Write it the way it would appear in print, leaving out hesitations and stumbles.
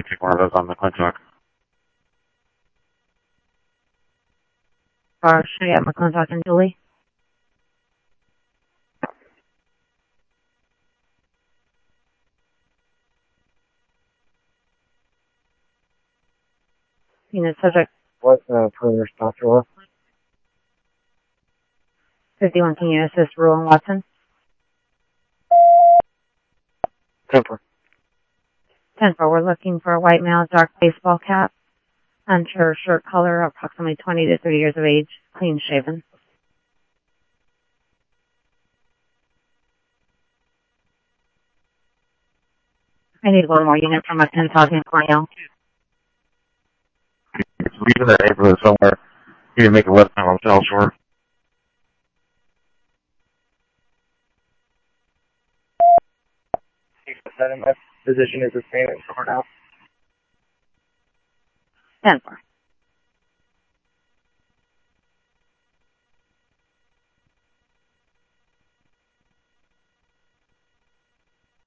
take one of those on the McClintock. Or should I get McClintock and Julie? Unit subject. What perimeter stop for? 51, can you assist Rule and Watson? Temper. 10-4, we're looking for a white male, dark baseball cap, unsure shirt color, approximately 20 to 30 years of age, clean shaven. I need one more unit from McClintock and Cornell. It's leaving that neighborhood somewhere. You can make a left on South Shore. My position is the same as Cornell. 10-4.